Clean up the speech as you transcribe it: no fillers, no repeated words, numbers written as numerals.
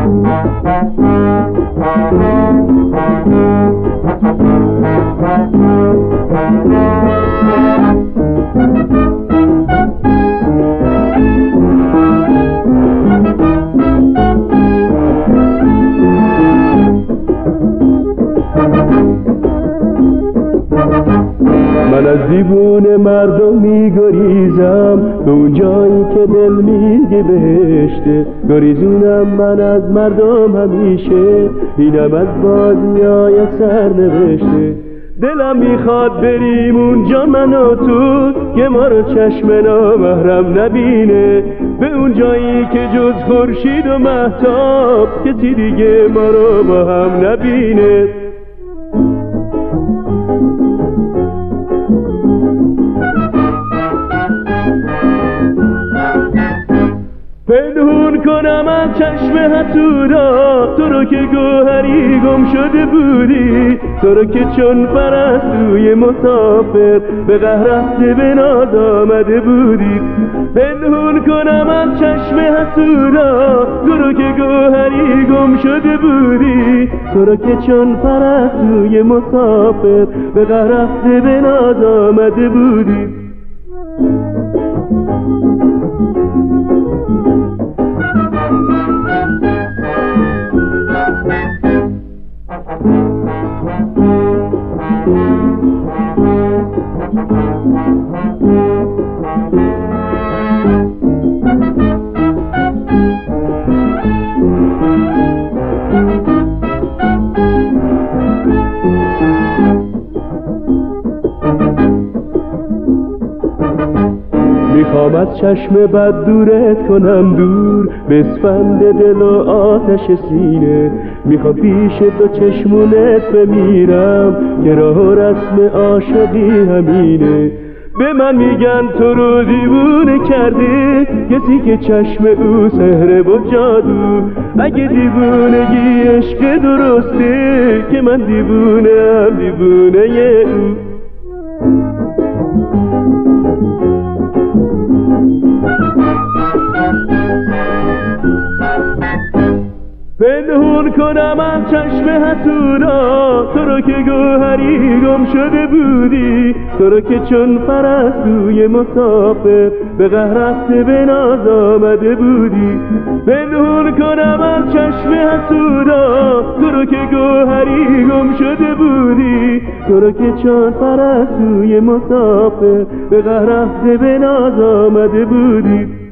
من از دیوونه مردم میگریزم به اون جایی که دل میگه بهشته. گریزونم من از مردم همیشه، اینم از بازیای سرنوشته. دلم میخواد بریم اونجا من و تو، که ما رو چشم نامحرم نبینه. به اون جایی که جز خورشید و مهتاب کسی دیگه ما رو با هم نبینه. پنهون کنم از چشم حسودا تو رو که گوهری گم شده بودی، تو رو که چون پرستوی مسافر به قهر رفته به ناز آمده بودی. پنهون کنم از چشم حسودا تو رو که گوهری گم شده بودی، تو رو که چون پرستوی مسافر به قهر رفته به ناز آمده بودی. میخوام از چشم بد دورت کنم دور، بسپند دل و آتش سینه. میخوام پیش دو چشمونت بمیرم که راه و رسم عاشقی همینه. به من میگن تو رو دیوونه کرده کسی که چشم او سحر و جادو. اگه دیوونگی عشق درسته که من دیوونه هم دیوونه او. پنهون کنم از چشم حسودا تو رو که گوهری گم شده بودی، تو رو که چون پرستوی مسافر به قهر رفته به ناز آمده بودی. پنهون کنم از چشم حسودا تو رو که گوهری گم شده بودی، تو رو که چون پرستوی مسافر به قهر رفته به ناز آمده بودی.